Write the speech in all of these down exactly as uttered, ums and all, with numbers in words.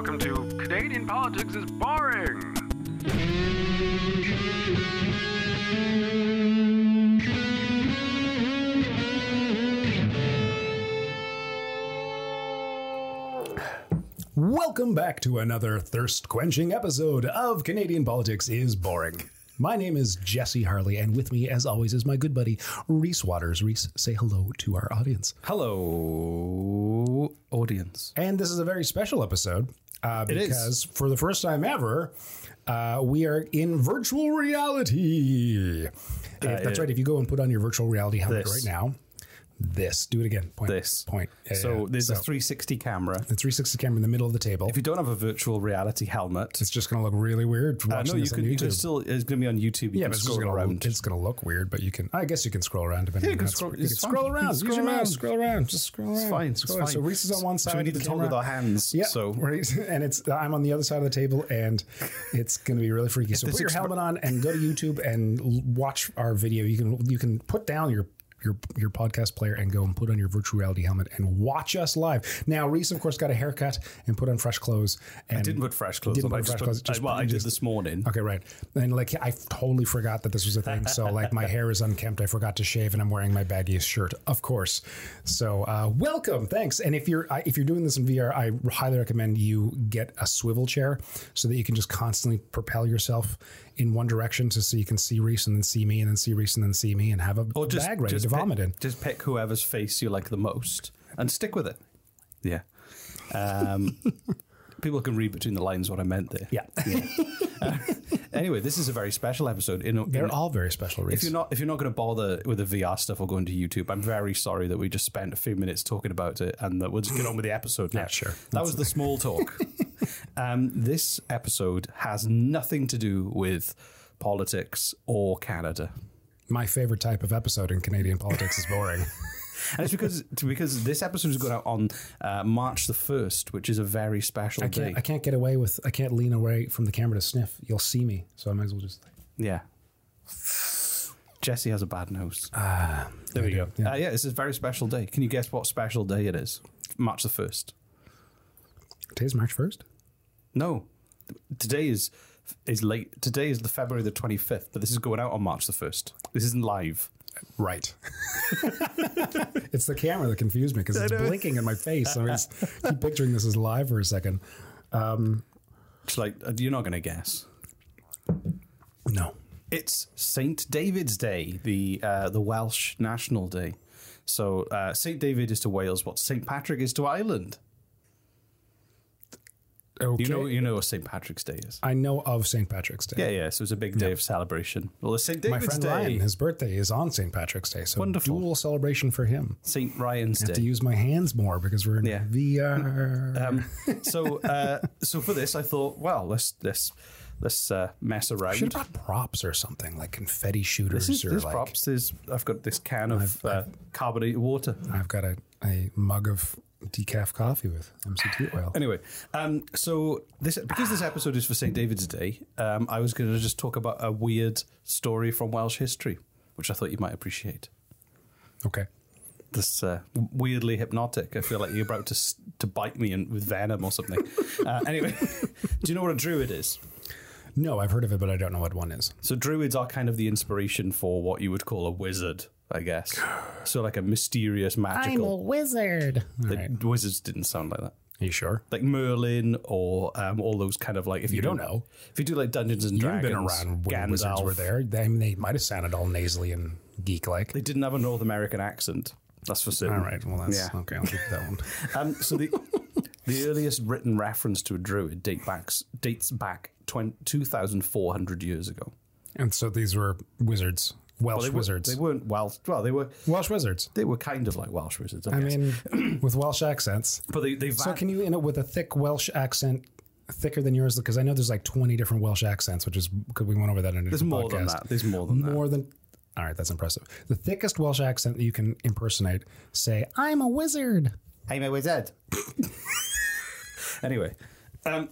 welcome to Canadian Politics is Boring. Welcome back to another thirst-quenching episode of Canadian Politics is Boring. My name is Jesse Harley, and with me, as always, is my good buddy, Reese Waters. Reese, say hello to our audience. Hello, audience. And this is a very special episode uh, It because is. for the first time ever, uh, we are in virtual reality. If, that's uh, right. If you go and put on your virtual reality helmet this. right now, this, do it again. Point, This. Point. Yeah, So yeah. there's So a three sixty camera. the three sixty camera in the middle of the table. If you don't have a virtual reality helmet, It's just going to look really weird uh, watching no, you this on can, you can YouTube. still, it's going to be on YouTube. You Yeah, can but it's scroll gonna, around. It's going to look weird, but you can. I guess you can scroll around. Depending Yeah, you on can that's- scroll- You can it's scroll fine. around. You can Use scroll your mouse. around. Scroll around. Just scroll around. It's fine. It's Scroll around. fine. So Reese is on one side. So we need of to the talk camera. with our hands. Yeah, So Reese, and it's I'm on the other side of the table, and it's going to be really freaky. So this put your exp- helmet on and go to YouTube and l- watch our video. You can you can put down your. Your, your podcast player and go and put on your virtual reality helmet and watch us live. Now, Reese, of course, got a haircut and put on fresh clothes. And I didn't put fresh clothes didn't on. put I just fresh put- clothes. I- Just- well, I you did just- this morning. Okay, right. And like, I totally forgot that this was a thing. So like my hair is unkempt. I forgot to shave and I'm wearing my baggiest shirt, of course. So uh, welcome. Thanks. And if you're, if you're doing this in V R, I highly recommend you get a swivel chair so that you can just constantly propel yourself in one direction to so you can see Reese and then see me and then see Reese and then see me and have a Or just, bag ready just to vomit pick, in. Just pick whoever's face you like the most and stick with it. Yeah. Um, people can read between the lines what I meant there. Yeah. Uh, anyway, this is a very special episode. In, They're in, all very special, Reese. If you're not, if you're not going to bother with the V R stuff or going to YouTube, I'm very sorry that we just spent a few minutes talking about it, and that we'll just get on with the episode now. Yeah, sure. That was the small talk. um, this episode has nothing to do with politics or Canada, My favorite type of episode in Canadian politics is boring. and it's because because this episode is going out on uh, March the first, which is a very special I day. can't, I can't get away with, I can't lean away from the camera to sniff. You'll see me. So I might as well just. Yeah. Jesse has a bad nose. Ah, there we I go. do, yeah. Uh, yeah, it's a very special day. Can you guess what special day it is? March the first. Today's March first? No, today is is late. Today is the February the twenty-fifth, but this is going out on March the first. This isn't live. Right. It's the camera that confused me because it's blinking in my face. So I just keep picturing this as live for a second. Um, It's like uh, you're not going to guess. no. It's Saint David's Day, the uh, the Welsh National Day. So uh, Saint David is to Wales what Saint Patrick is to Ireland. Okay. You know, you know what Saint Patrick's Day is. I know of Saint Patrick's Day. Yeah, yeah. So it's a big day of celebration. Well, it's Saint My David's friend Day. Ryan, his birthday is on Saint Patrick's Day. So Wonderful. dual celebration for him. Saint Ryan's I have to Day. use my hands more because we're in Yeah. V R. Um, so, uh, so for this, I thought, well, let's let's let's uh, mess around. Should have brought props or something like confetti shooters This is, or there's like. props. There's, I've got this can of uh, carbonated water. I've got a, a mug of decaf coffee with M C T oil. Anyway, um, so this because this episode is for Saint David's Day, um, I was going to just talk about a weird story from Welsh history, which I thought you might appreciate. Okay. This uh, weirdly hypnotic. I feel like you're about to s- to bite me in, with venom or something. Uh, anyway, do you know what a druid is? No, I've heard of it, but I don't know what one is. So druids are kind of the inspiration for what you would call a wizard, I guess. So like a mysterious, magical. wizard. All The right. wizards didn't sound like that. Are you sure? Like Merlin or um, all those kind of like if you, You don't do- know. if you do like Dungeons and You haven't Dragons, been around when Gandalf, wizards were there. They, I mean, they might have sounded all nasally and geek-like. They didn't have a North American accent. That's for certain. All right. Well, that's Yeah. okay. I'll keep that one. Um, so the the earliest written reference to a druid date back, dates back two thousand four hundred years ago. And so these were wizards, Welsh Well, they wizards, Were, they weren't Welsh. Well, they were. Welsh wizards. They were kind of like Welsh wizards. I, I guess. mean, with Welsh accents. but they they So va- can you, you know, with a thick Welsh accent, thicker than yours? Because I know there's like twenty different Welsh accents, which is because we went over that in a There's different more podcast. than that. There's more than that. More than. All right, that's impressive. The thickest Welsh accent that you can impersonate. Say, "I'm a wizard." I'm a wizard. Anyway, um,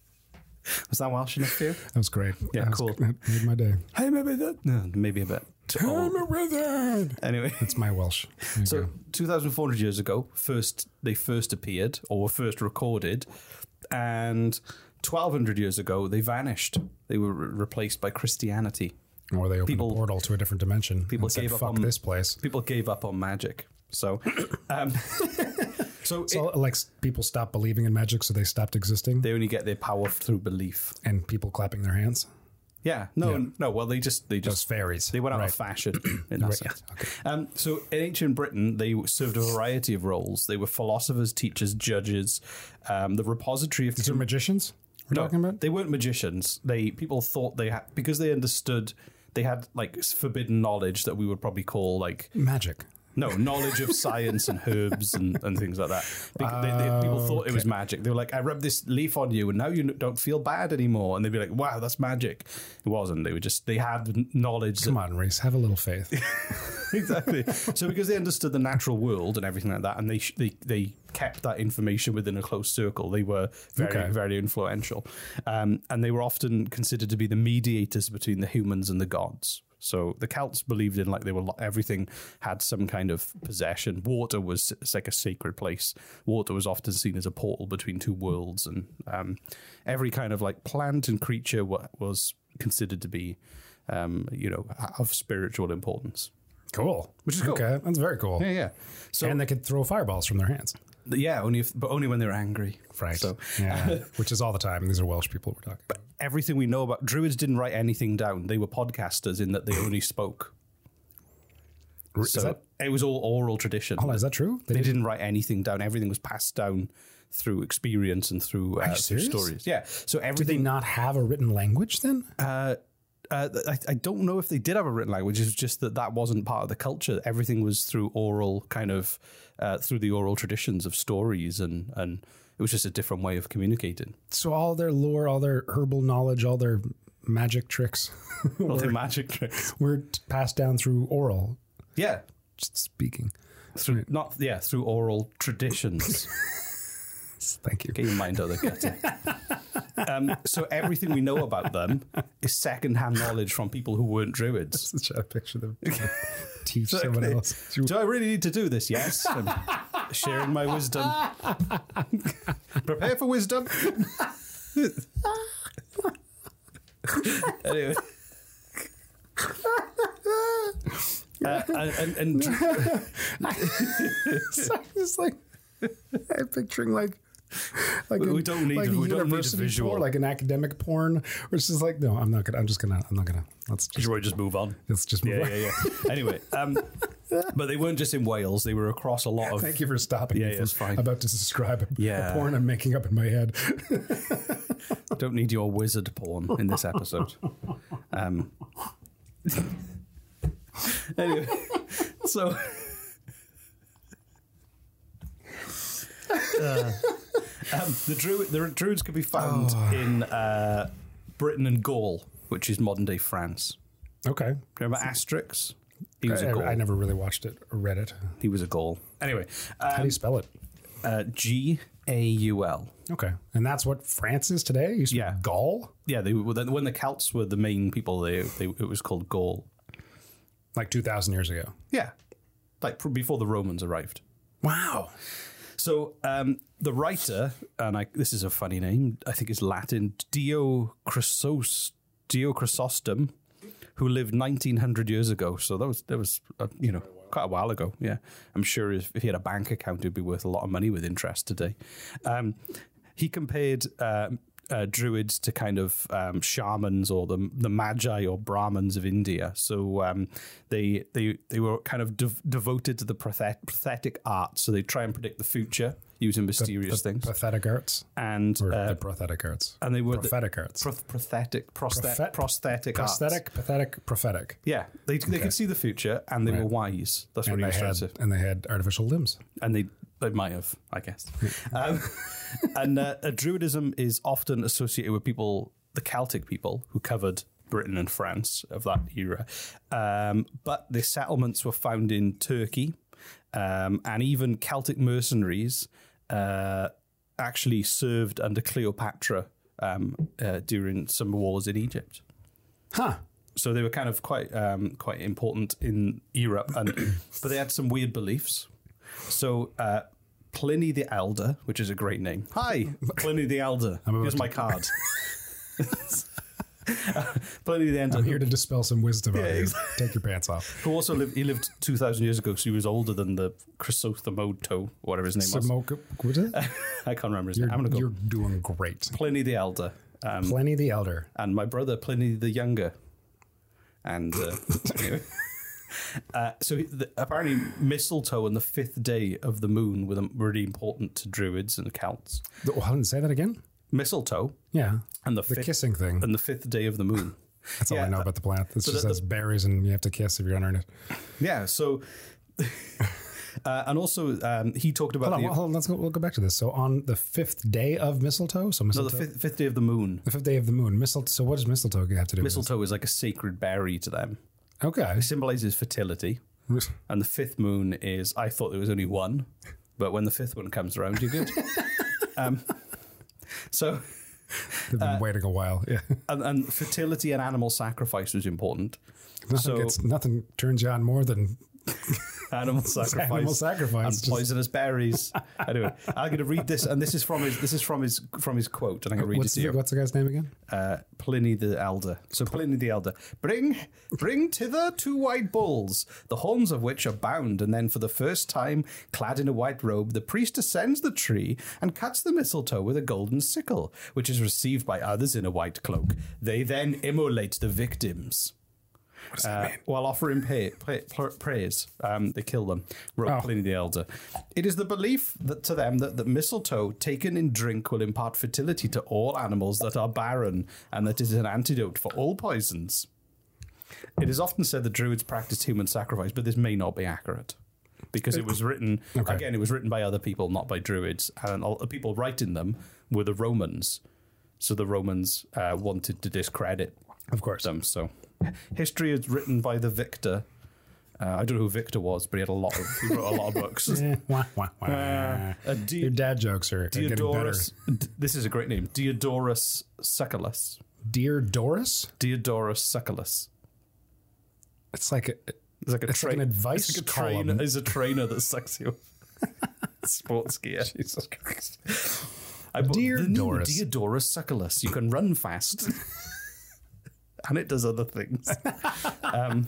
was that Welsh enough for you? That was great. Yeah, That was- cool. that made my day. Hey, maybe that. No, maybe a bit to all. I'm a wizard. Anyway, It's my Welsh. There you so go. two thousand four hundred years ago, first they first appeared or were first recorded, and twelve hundred years ago they vanished. They were re- replaced by Christianity. Or they opened people- a portal to a different dimension. people and said, gave up fuck on- this place. People gave up on magic. So, um, so, So, it- like, people stopped believing in magic, so they stopped existing, they only get their power through belief. and people clapping their hands. Yeah, no, Yeah. no. Well, they just they Those just fairies. they went out Right. of fashion in that Right, sense. yeah, okay. Um, so in ancient Britain, they served a variety of roles. They were philosophers, teachers, judges, um, the repository of. These are magicians we're No, talking about? they weren't magicians. They people thought they had because they understood they had like forbidden knowledge that we would probably call like Magic. no knowledge of science and herbs and, and things like that. Because they, they, people thought it was magic. They were like, I rubbed this leaf on you and now you don't feel bad anymore. And they'd be like, wow, that's magic. It wasn't. They were just they had knowledge. Come on, Reese, have a little faith. Exactly. So because they understood the natural world and everything like that, and they sh- they they kept that information within a close circle, they were very Okay. very influential, um, and they were often considered to be the mediators between the humans and the gods. So the Celts believed in like they were everything had some kind of possession. Water was it's like a sacred place. Water was often seen as a portal between two worlds, and um, every kind of like plant and creature wa- was considered to be, um, you know, of spiritual importance. Cool. Which is cool. Okay, that's very cool. Yeah, yeah. So And they could throw fireballs from their hands. yeah, only if, but only when they're angry. Right. So yeah, which is all the time. These are Welsh people we're talking about. everything we know about druids didn't write anything down. They were podcasters in that they only spoke. Is So that, it was all oral tradition. hold on, is that true? They did- didn't write anything down. Everything was passed down through experience and through, uh, you through serious? stories. Yeah. So Did they everything. not have a written language then? Uh, uh, I, I don't know if they did have a written language. It's just that that wasn't part of the culture. Everything was through oral, kind of uh, through the oral traditions of stories, and and it was just a different way of communicating. So all their lore, all their herbal knowledge, all their magic tricks All the were, magic tricks. were t- passed down through oral, Yeah, just speaking. through not yeah through oral traditions. Thank you. Get your mind out of the gutter. Um, so everything we know about them is secondhand knowledge from people who weren't druids. Just try to picture them teach someone Exactly. else. Do I really need to do this? Yes. I'm sharing my wisdom. Prepare for wisdom. Anyway. Uh, and, and, and So I'm just like I'm picturing like like We- a, we don't need like a- a we don't need a university visual. porn, like an academic porn, where it's just like no, I'm not gonna. I'm just gonna. I'm not gonna. Let's just should we just move on? let's just move Yeah, on. yeah, yeah. Anyway, um, but they weren't just in Wales; they were across a lot of. Thank you for stopping Yeah, me yeah, from it's fine. about to describe a, Yeah. a porn I'm making up in my head. Don't need your wizard porn in this episode. Um, anyway, so. Uh, um, the druid, the druids could be found Oh. in uh, Britain and Gaul, which is modern day France. Okay, Remember Asterix? He was a I, Gaul. I never really watched it or read it. He was a Gaul. Anyway, How do um, you spell it? uh, G A U L. Okay, and that's what France is today. You speak Yeah. Gaul, Yeah, they were when the Celts were the main people. They, they it was called Gaul. like two thousand years ago. Yeah, like pr- before the Romans arrived. Wow. So um, the writer, and I, this is a funny name, I think it's Latin, Dio Chrysos, Dio Chrysostom, who lived nineteen hundred years ago. So that was that was uh, you know quite a while ago. Yeah, I'm sure if, if he had a bank account, it'd be worth a lot of money with interest today. Um, he compared um, uh, druids to kind of um, shamans or the the magi or brahmins of India. So um, they they they were kind of dev- devoted to the prophet- prophetic arts. So they try and predict the future using mysterious The things. pathetic arts And or uh, the prosthetic arts. and they were the- prophetic arts. pro- prosthetic prosthet- Prophet- prosthetic arts. Prosthetic, pathetic, prophetic. Yeah, they they could see the future and they were wise. That's what And he they, was trying had, to. and they had artificial limbs. And they they might have, I guess. um, and uh, uh, Druidism is often associated with people, the Celtic people who covered Britain and France of that era. Um, but the settlements were found in Turkey, um, and even Celtic mercenaries uh, actually served under Cleopatra um, uh, during some wars in Egypt. Huh. so they were kind of quite um, quite important in Europe, and but they had some weird beliefs. So uh, Pliny the Elder, which is a great name. Hi, Pliny the Elder. Here's my card. Pliny the Elder. I'm here to dispel some wisdom Yeah, on you. exactly. Take your pants off. Who also lived? He lived two thousand years ago, so he was older than the Chrysothemodo, whatever his name was. Smoke, what is it? I can't remember his You're, name. I'm gonna go you're doing great. Pliny the Elder, um, Pliny the Elder. and my brother Pliny the Younger, and uh, anyway. Uh, so he- the, apparently mistletoe and the fifth day of the moon were the- really important to Druids and Celts. Oh, hold on, say that again? Mistletoe Yeah. and the, The fifth, kissing thing. and the fifth day of the moon. That's all yeah, I know about the plant. It so just that- has berries and you have to kiss if you're unearned it. Yeah, so uh, and also um, he talked about Hold on, the, hold on, let's go, we'll go back to this. So on the fifth day of mistletoe, so no, mistletoe, the fifth, fifth day of the moon. the fifth day of the moon, mistletoe. So what does mistletoe have to do Mistletoe is like a sacred berry to them. with this? Okay. It symbolizes fertility. And the fifth moon is, I thought there was only one, but when the fifth one comes around, you're good. um, so, They've been waiting a while. Yeah. and, and fertility and animal sacrifice was important. Nothing, So, gets, nothing turns you on more than animal sacrifice, animal sacrifice. and Just- poisonous berries. Anyway, I'm going to read this, and this is from his. This is from his from his quote, and I'm going to read what's it to the, you. what's the guy's name again? Uh, Pliny the Elder. So Pliny the Elder, bring, bring thither two white bulls, the horns of which are bound, and then for the first time, clad in a white robe, the priest ascends the tree and cuts the mistletoe with a golden sickle, which is received by others in a white cloak. They then immolate the victims. What does that Uh, mean? while offering pay, pay, pr- praise, um, they kill them, wrote Oh. Pliny the Elder. It is the belief that to them that the mistletoe taken in drink will impart fertility to all animals that are barren, and that it is an antidote for all poisons. It is often said that Druids practiced human sacrifice, but this may not be accurate. Because it was written, Okay. again, it was written by other people, not by Druids, and all, the people writing them were the Romans. So the Romans uh, wanted to discredit Of course. them. So history is written by the victor. Uh, I don't know who Victor was, but he had a lot of he wrote a lot of books. Eh, wah, wah, wah. Uh, uh, Di- Your dad jokes are, are getting better. Diodorus. D- This is a great name. Diodorus Succulus. Dear Doris? Diodorus Succulus. It's like a, It's like a It's like train. an advice It's like a column. trainer. Is a trainer that sucks you. Sports gear. Jesus Christ. I bought Dear the new Doris. Diodorus Succulus. You can run fast, and it does other things. Um,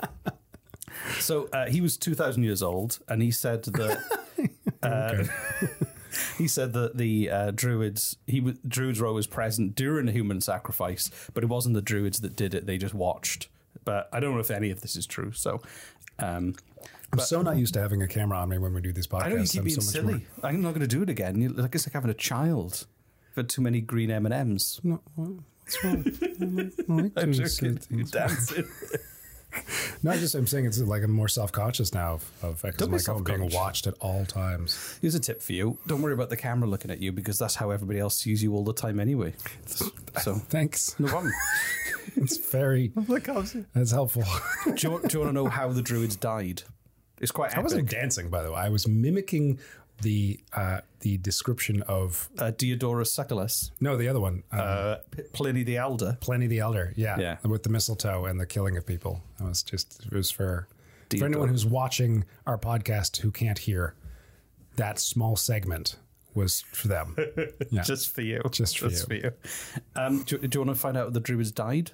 so uh, he was two thousand years old, and he said that. Uh, He said that the uh, druids, he w- Druids Row was present during a human sacrifice, but it wasn't the druids that did it; they just watched. But I don't know if any of this is true. So, um, I'm so not used to having a camera on me when we do these podcasts. I know you keep I'm being so much silly. more- I'm not going to do it again. You, like it's like having a child. You've had too many green M and M's. No, what's wrong? I like I'm doing joking. silly You're things. dancing. No, I just I'm saying it's like I'm more self conscious now of, of because Don't I'm be like, oh, I'm being self-conscious. watched at all times. Here's a tip for you: don't worry about the camera looking at you because that's how everybody else sees you all the time anyway. So Thanks. no problem. It's very that's helpful. do, you, do you want to know how the druids died? It's quite epic. I wasn't dancing, by the way. I was mimicking the uh, the description of uh, Diodorus Succulus, no, the other one, uh, uh, P- Pliny the Elder. Pliny the Elder. Yeah, Yeah. with the mistletoe and the killing of people. It was just it was for for Deodorus. anyone who's watching our podcast who can't hear. That small segment was for them. Yeah, Just for you. Just for Just you. for you. Um, do, do you want to find out how the druids died?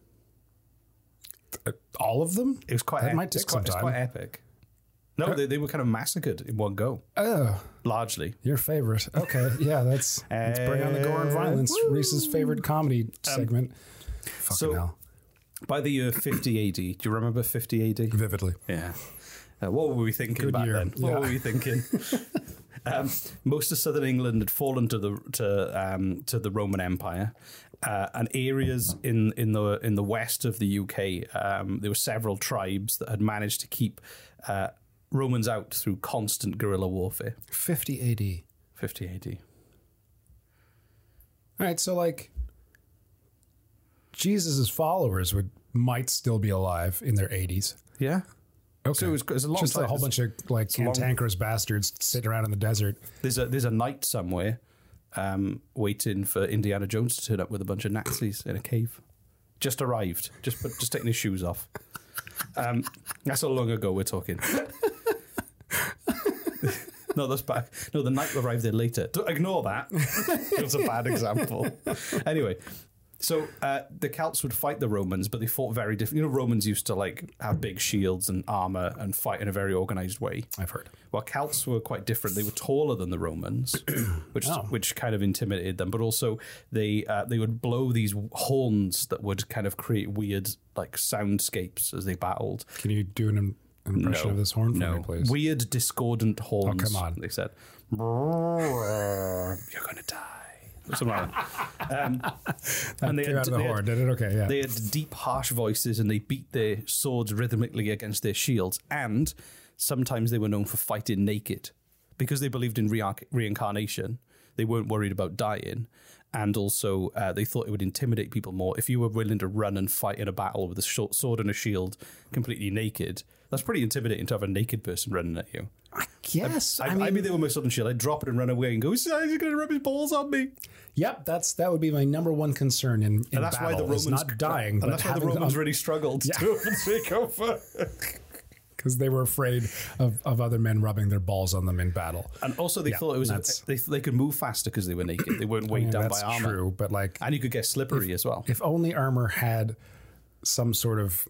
all of them. It was quite. That ep- might it's take quite, some it's time. quite epic. No, they, they were kind of massacred in one go, Oh, largely. your favorite. Okay, yeah, that's let's bring on the gore and violence. Reese's favorite comedy segment. Fucking so- hell, By the year fifty A D, do you remember fifty A D? vividly. Yeah. Uh, what were we thinking Good back year. then? What Yeah. were we thinking? um, most of southern England had fallen to the to um, to the Roman Empire, uh, and areas in in the in the west of the U K, um, there were several tribes that had managed to keep uh, Romans out through constant guerrilla warfare. fifty A D. fifty A D. All right, so like Jesus's followers would might still be alive in their eighties. Yeah. Okay, So it was- it's a long just time. a whole bunch of like a long- cantankerous bastards sitting around in the desert. There's a there's a knight somewhere um, waiting for Indiana Jones to turn up with a bunch of Nazis in a cave. just arrived, just put, just taking his shoes off. Um, that's how long ago we're talking. No, that's back. No, the knight arrived there later. Don't ignore that. It was a bad example. Anyway, so uh, the Celts would fight the Romans, but they fought very different. You know, Romans used to like have big shields and armor and fight in a very organized way. I've heard. Well, Celts were quite different. They were taller than the Romans, which Oh. which kind of intimidated them. But also, they uh, they would blow these horns that would kind of create weird like soundscapes as they battled. Can you do an im- impression of this horn for no. me, please? Weird discordant horns. Oh, come on. They said, "You're gonna die." Something like that. Um, and they came had- out of the they had- horn, did it? Okay, yeah. They had deep, harsh voices, and they beat their swords rhythmically against their shields. And sometimes they were known for fighting naked because they believed in re- reincarnation. They weren't worried about dying. And also, uh, they thought it would intimidate people more. If you were willing to run and fight in a battle with a short sword and a shield completely naked, that's pretty intimidating to have a naked person running at you. I guess. I, I, I mean, mean, they were my sword and shield. I'd drop it and run away and go, he's going to rub his balls on me. yep, that's that would be my number one concern in, in And that's battle. why the is Romans not dying, and but that's why the having Romans um, really struggled to take over. because they were afraid of, of other men rubbing their balls on them in battle. And also, they Yeah, thought it was that's- they they could move faster because they were naked. They weren't weighed Yeah, down that's by armor, true, but like and you could get slippery as well. if only armor had some sort of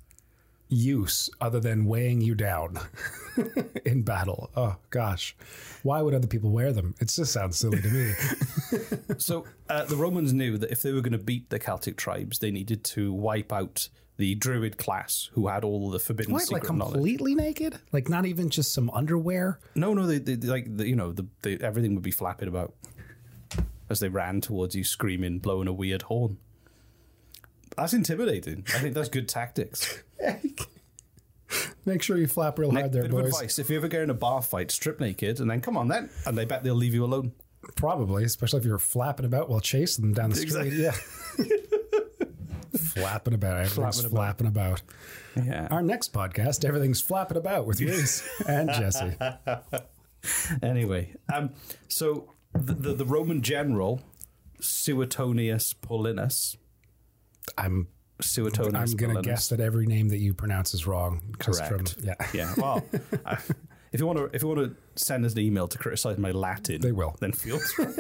use other than weighing you down in battle. Oh gosh, why would other people wear them? It just sounds silly to me. So uh, the Romans knew that if they were going to beat the Celtic tribes, they needed to wipe out the Druid class who had all the forbidden What, secret like knowledge. completely naked? Like not even just some underwear? No, no, they, they, they like the, you know the, they, everything would be flapping about as they ran towards you, screaming, blowing a weird horn. That's intimidating. I think that's good tactics. Make sure you flap real hard there, Bit of boys. advice: if you ever get in a bar fight, strip naked, and then come on then, and they bet they'll leave you alone. Probably, especially if you're flapping about while chasing them down the street. Exactly. Yeah. Flapping about. Everything's Flapping flapping about. Yeah. Our next podcast, everything's flapping about with Reese and Jesse. Anyway, um, so the, the the Roman general Suetonius Paulinus, I'm Suetonius I'm going to Paulinus. guess that every name that you pronounce is wrong. just Correct. From, yeah. Yeah. Well, I, if you want to, if you want to send us an email to criticize my Latin, They will. Then feel free.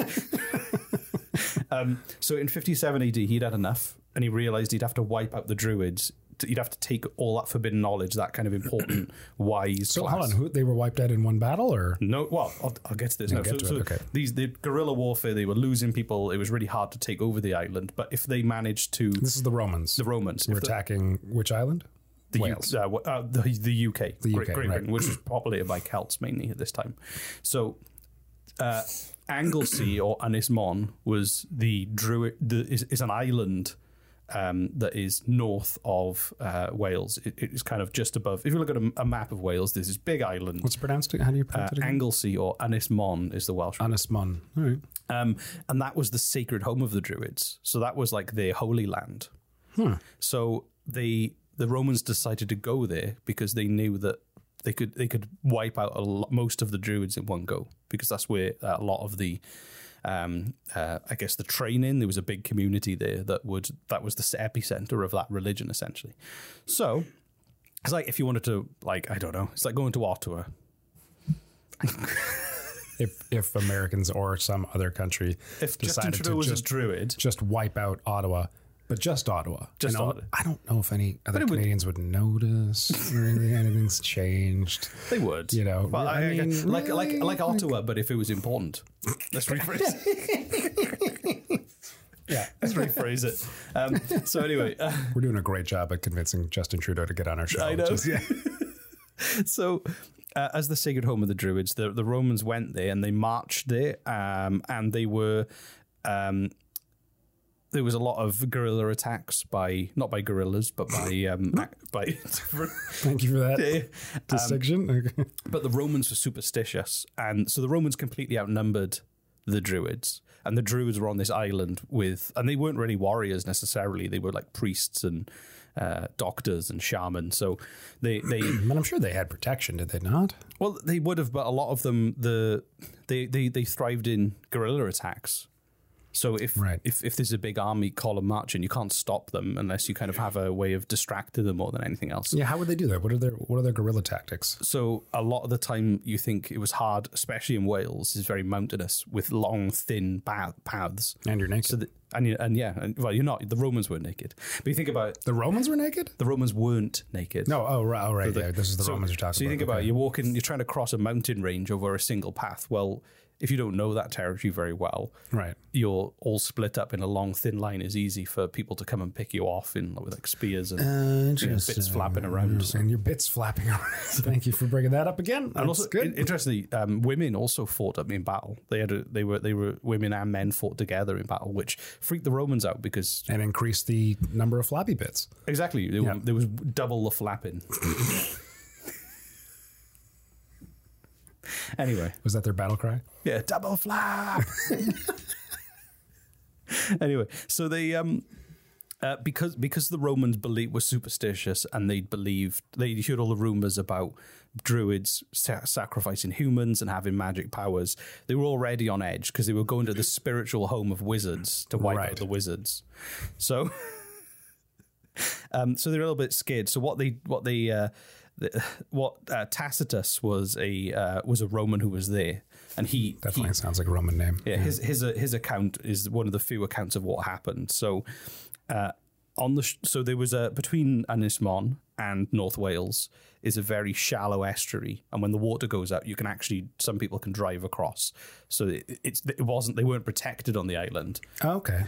um, so in fifty-seven A D, he'd had enough, and he realized he'd have to wipe out the Druids. He'd have to take all that forbidden knowledge, that kind of important, wise. So class. hold on, who, they were wiped out in one battle, or No, well, I'll, I'll get to this. now. get so, to it, so okay. these the guerrilla warfare, they were losing people. It was really hard to take over the island. But if they managed to, this is the Romans? the Romans, were if the, attacking which island? the, U- Wales. uh, w- uh, the, the U K, The U K, Great, Great right. Britain, which was populated by Celts mainly at this time. So, uh, Anglesey or Ynys Môn was the Druid. The, is, is an island. Um, that is north of uh, Wales. It, it is kind of just above. If you look at a, a map of Wales, there's this big island. What's it pronounced? How do you uh, pronounce it again? Anglesey or Ynys Môn is the Welsh. Ynys Môn. All right. Um, and that was the sacred home of the Druids. So that was like their holy land. So they the Romans decided to go there because they knew that they could they could wipe out a lot, most of the Druids in one go, because that's where uh, a lot of the um, uh, I guess the training, there was a big community there that would that was the epicenter of that religion essentially. So it's like if you wanted to, like, I don't know, it's like going to Ottawa. If if Americans or some other country If Justin decided Trudeau to was just a Druid, just wipe out Ottawa, but just Ottawa. Just And I'll- Ottawa. I don't know if any other it would- Canadians would, notice or anything, anything's changed. they would, You know, Well, I I, I- mean, like like really? like Ottawa, but if it was important. Let's rephrase it. Yeah. Let's rephrase it. Um, so anyway, uh, We're doing a great job at convincing Justin Trudeau to get on our show. I know. which is- yeah. so uh, as the sacred home of the Druids, the, the Romans went there and they marched there, um, and they were. Um, there was a lot of guerrilla attacks by not by guerrillas, but by um, by. Thank you for that Um, distinction. Okay. But the Romans were superstitious, and so the Romans completely outnumbered the Druids. And the Druids were on this island with, and they weren't really warriors necessarily. They were like priests and uh, doctors and shamans. So they, they, But I'm sure they had protection, did they not? well, they would have, but a lot of them, the they they they thrived in guerrilla attacks. So if, Right. if if there's a big army column marching, you can't stop them unless you kind of have a way of distracting them more than anything else. Yeah, how would they do that? What are their what are their guerrilla tactics? So a lot of the time you think it was hard, especially in Wales, is very mountainous with long, thin pa- paths. And you're naked. So that, and, you, and yeah, and, well, you're not. The Romans weren't naked. But you think about The Romans were naked? the Romans weren't naked. No, oh right, oh, right. the- yeah, this is the so, Romans you're talking So you about. think about Okay. it, you're walking, you're trying to cross a mountain range over a single path. Well, if you don't know that territory very well, Right. you're all split up in a long, thin line. Is easy for people to come and pick you off in with like spears and Uh, you know, bits flapping around. So- And your bits flapping around. Thank you for bringing that up again. That's And also, good. in- interestingly, um, women also fought up in battle. They had a, they were they were women and men fought together in battle, which freaked the Romans out because and increase the number of flappy bits. exactly there, Yeah. there was double the flapping. Anyway, Was that their battle cry? yeah, double flap. Anyway, so they um. Uh, because because the Romans believe were superstitious and they believed they heard all the rumors about druids sa- sacrificing humans and having magic powers. They were already on edge because they were going to the spiritual home of wizards to wipe Right. out the wizards. So, um, so they're a little bit scared. So what they what they uh, the, what uh, Tacitus was a uh, was a Roman who was there, and he Definitely he, sounds like a Roman name. yeah, his his uh, his account is one of the few accounts of what happened. So, uh, on the sh- so there was a between Ynys Môn and North Wales is a very shallow estuary, and when the water goes up, you can actually some people can drive across. So it, it's it wasn't they weren't protected on the island. Oh, okay.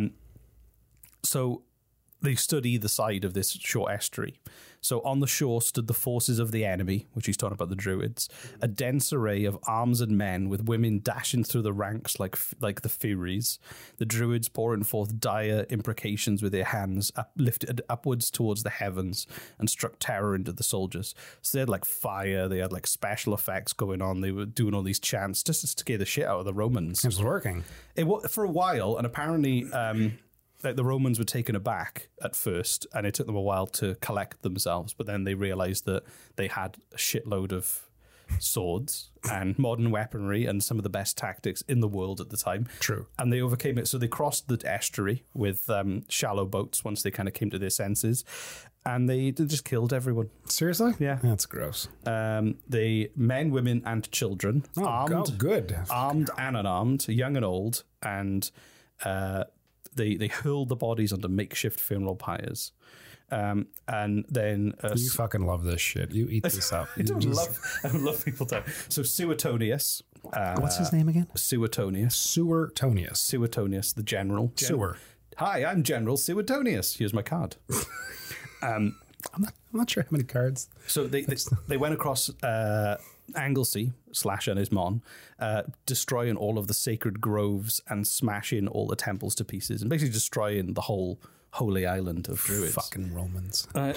So they stood either side of this short estuary. So on the shore stood the forces of the enemy, which he's talking about the Druids, a dense array of arms and men with women dashing through the ranks like like the Furies. The Druids pouring forth dire imprecations with their hands, up, lifted upwards towards the heavens and struck terror into the soldiers. So they had like fire, they had like special effects going on. They were doing all these chants just to scare the shit out of the Romans. It was working. It wa- for a while, and apparently um, like the Romans were taken aback at first, and it took them a while to collect themselves. But then they realized that they had a shitload of swords and modern weaponry and some of the best tactics in the world at the time. True. And they overcame it. So they crossed the estuary with um, shallow boats once they kind of came to their senses, and they, they just killed everyone. Seriously? Yeah. That's gross. Um, they men, women, and children, Oh, armed, oh, good. armed and unarmed, young and old, and uh, they they hurled the bodies onto makeshift funeral pyres. Um, and then uh, You fucking love this shit. You eat this up. I You don't just- love I don't love people dying. So Suetonius, uh, What's his name again? Suetonius, Suetonius. Suetonius, the general. Gen- Sewer. Hi, I'm General Suetonius. Here's my card. I'm not, I'm not sure how many cards. So they they, they went across uh, Anglesey slash Ynys Môn, uh, destroying all of the sacred groves and smashing all the temples to pieces, and basically destroying the whole holy island of Druids. Fucking Romans. Uh,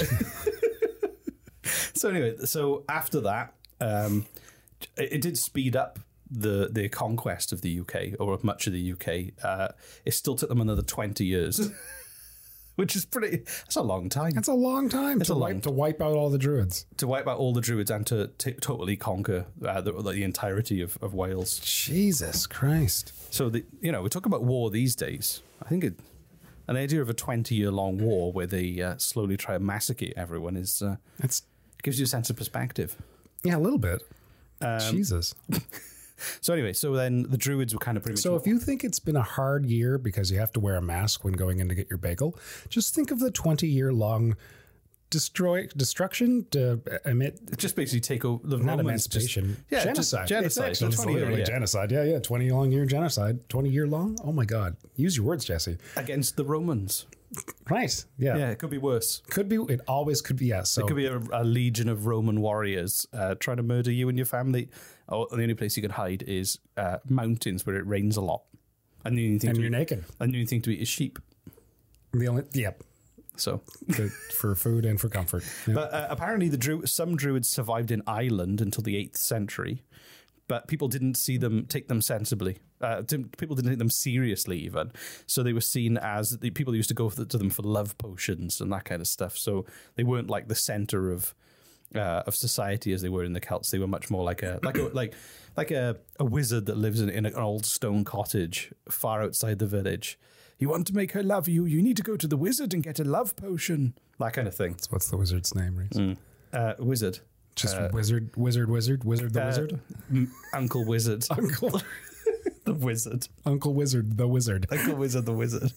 so anyway, so after that, um, it, it did speed up the the conquest of the U K, or of much of the U K. Uh, it still took them another twenty years. Which is pretty, that's a long time. That's a long time to, a long wipe, to wipe out all the druids. to wipe out all the Druids and to t- totally conquer uh, the, the entirety of, of Wales. Jesus Christ. So, the, you know, we talk about war these days. I think it, an idea of a twenty-year-long war where they uh, slowly try to massacre everyone is uh, That's, gives you a sense of perspective. yeah, a little bit. Um, Jesus. So anyway, so then the Druids were kind of pretty much... So if you think it's been a hard year because you have to wear a mask when going in to get your bagel, just think of the twenty-year-long destroy destruction to emit just basically take over the not Romans. emancipation, Just, yeah, genocide. Just genocide. It's, So actually, it's twenty year, literally yeah. genocide. Yeah, yeah, twenty long year genocide, twenty year long. Oh my God, use your words, Jesse. Against the Romans. Nice. Yeah, Yeah, it could be worse. could be. It always could be. Yes. So It could be a, a legion of Roman warriors uh, trying to murder you and your family. Oh, the only place you can hide is uh, mountains where it rains a lot. And the only thing and to you're eat, naked. And the only thing to eat is sheep. The only yep. So, For, for food and for comfort. Yeah. but uh, apparently, the Dru- some Druids survived in Ireland until the eighth century, but people didn't see them take them sensibly. Uh, didn't, people didn't take them seriously, even. So they were seen as the people used to go for, to them for love potions and that kind of stuff. So they weren't like the center of uh, of society as they were in the Celts. They were much more like a like a like like a, a wizard that lives in, in an old stone cottage far outside the village. You want to make her love you, you need to go to the wizard and get a love potion. That kind of thing. So what's the wizard's name, Reese? Mm. Uh, wizard. Just uh, wizard, wizard, wizard, wizard, the uh, wizard? M- Uncle Wizard. Uncle. The wizard. Uncle Wizard, the wizard. Uncle Wizard, the wizard.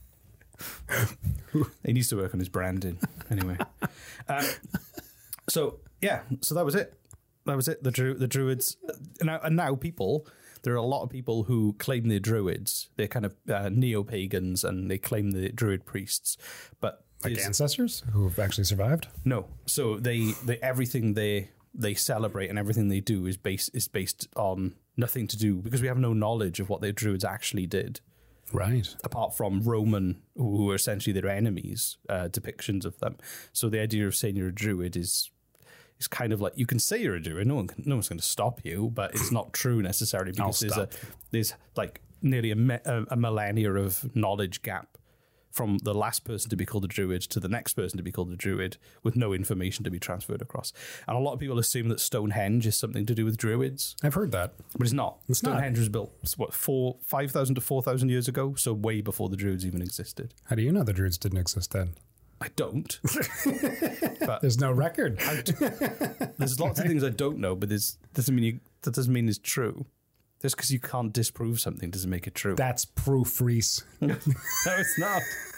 He needs to work on his branding. Anyway. Um, so, yeah, so that was it. That was it. The Dru- the Druids. Now, and now people, there are a lot of people who claim they're Druids. They're kind of uh, neo-pagans and they claim they're Druid priests. But Like ancestors who have actually survived? No. So they, they everything they they celebrate and everything they do is based is based on nothing to do, because we have no knowledge of what their Druids actually did. Right. Apart from Roman, who were essentially their enemies, uh, depictions of them. So the idea of saying you're a Druid is is kind of like, you can say you're a Druid, no one can, no one's going to stop you, but it's not true necessarily, because there's a there's like nearly a, me, a, a millennia of knowledge gap from the last person to be called a Druid to the next person to be called a Druid, with no information to be transferred across. And a lot of people assume that Stonehenge is something to do with Druids. I've heard that. But it's not. It's Stonehenge not. was built, what, four, five thousand to four thousand years ago, so way before the Druids even existed. How do you know the Druids didn't exist then? I don't. There's no record. I d- there's lots of things I don't know, but there's, doesn't mean you, that doesn't mean it's true. Just because you can't disprove something doesn't make it true. That's proof, Reese. No, it's not.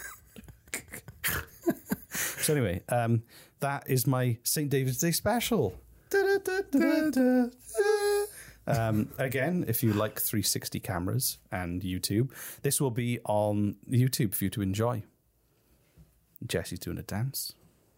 So anyway, um, that is my Saint David's Day special. Um, again, if you like three sixty cameras and YouTube, this will be on YouTube for you to enjoy. Jesse's doing a dance.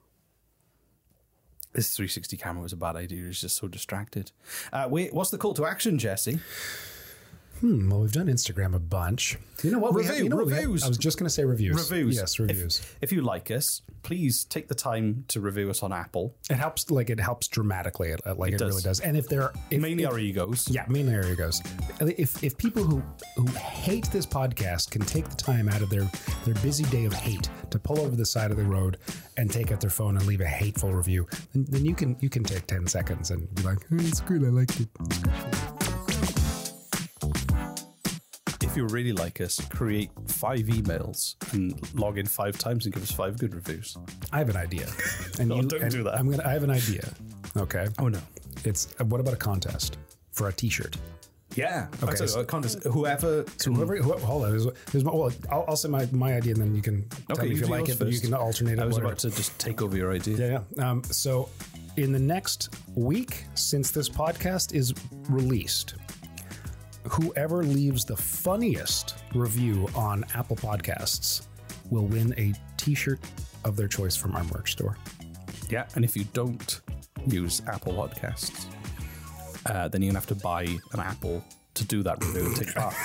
This three sixty camera was a bad idea. He's just so distracted. Uh, wait, what's the call to action, Jesse? Hmm, well, we've done Instagram a bunch. You know what? we Review, have, you know what we have? reviews. I was just going to say reviews. Reviews. Yes, reviews. If, if you like us, please take the time to review us on Apple. It helps, like, it helps dramatically. It, like, it, does. really does. And if there are... If, Mainly if, our egos. Yeah, mainly our egos. If, if people who, who hate this podcast can take the time out of their, their busy day of hate to pull over the side of the road and take out their phone and leave a hateful review, then, then you can you can take ten seconds and be like, hey, it's good, I liked it. If you really like us, create five emails and log in five times and give us five good reviews. I have an idea. And No, you, don't and do that. I'm gonna. I have an idea. Okay. Oh, no. It's uh, what about a contest for a T-shirt? Yeah. Okay, Okay. so- So, contest, whoever. So whoever, who, hold on. There's, there's my, well, I'll, I'll say my, my idea, and then you can tell Okay, me if you you do like yours it. But you first. can alternate it. I was whatever. about to just take over your idea. Yeah, yeah. Um, so, in the next week, since this podcast is released, whoever leaves the funniest review on Apple Podcasts will win a T-shirt of their choice from our merch store. Yeah. And if you don't use Apple Podcasts, uh, then you're going to have to buy an Apple to do that review and take part.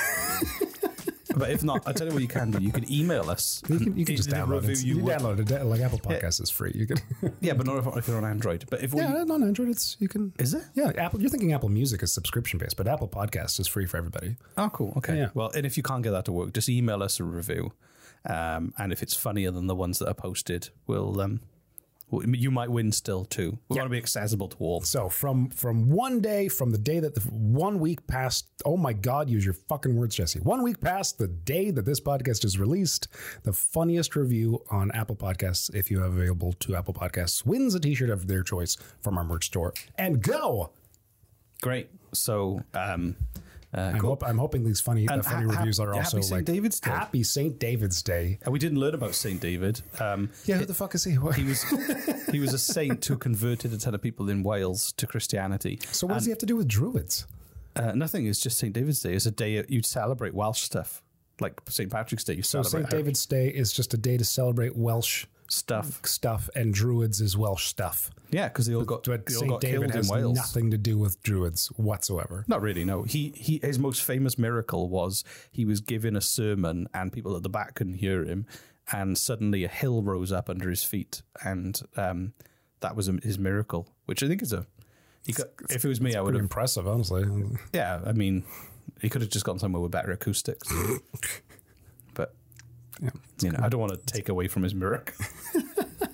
But if not, I tell you what you can do. You can email us. You can, you can just The download review it. you You would- download it. Like Apple Podcasts is free. You can. Yeah, but not if, if you're on Android. But if we, Yeah, on Android, it's you can. is it? Yeah, Apple. You're thinking Apple Music is subscription based, but Apple Podcasts is free for everybody. Oh, cool. Okay. Yeah. Well, and if you can't get that to work, just email us a review. Um, and if it's funnier than the ones that are posted, we'll um, well, you might win still too. We want to be accessible to all. So from from one day, from the day that the one week past, oh my God, use your fucking words, Jesse. One week past the day that this podcast is released, the funniest review on Apple Podcasts, if you have available to Apple Podcasts, wins a T-shirt of their choice from our merch store. And go! Great. So, um, uh, I'm, cool. hope, I'm hoping these funny And the funny ha- reviews are happy also Saint like David's Day. Happy Saint David's Day. And we didn't learn about Saint David. Um, Yeah, who the fuck is he? What? he was he was a saint who converted a ton of people in Wales to Christianity. So what does he have to do with Druids? Uh, nothing. It's just Saint David's Day. It's a day you'd celebrate Welsh stuff, like Saint Patrick's Day. You So celebrate Saint David's Day is just a day to celebrate Welsh stuff. stuff, and Druids is Welsh stuff. Yeah, because they all got But they all Saint got David killed in has Wales. nothing to do with Druids whatsoever. Not really, no. He he his most famous miracle was he was giving a sermon and people at the back couldn't hear him, and suddenly a hill rose up under his feet, and um, that was a, his miracle, which I think is a. He could, if it was me, I would Pretty have. impressive, honestly. Yeah, I mean, he could have just gone somewhere with better acoustics. But Yeah, you know, I don't want to take away from his miracle.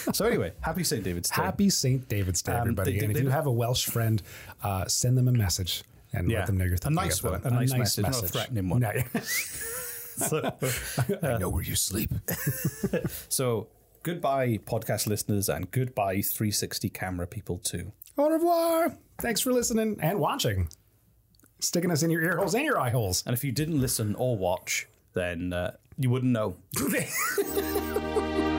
So anyway, happy Saint David's Day. Happy Saint David's Day, Um, everybody. they- they- and if they- you have a Welsh friend, uh, send them a message and Yeah. let them know you're A thinking nice of them. one. A nice message, not a threatening one. No. So, I know where you sleep. so goodbye, podcast listeners, and goodbye, three sixty camera people too. Au revoir. Thanks for listening and watching. Sticking us in your ear holes and your eye holes. And if you didn't listen or watch, then uh, you wouldn't know.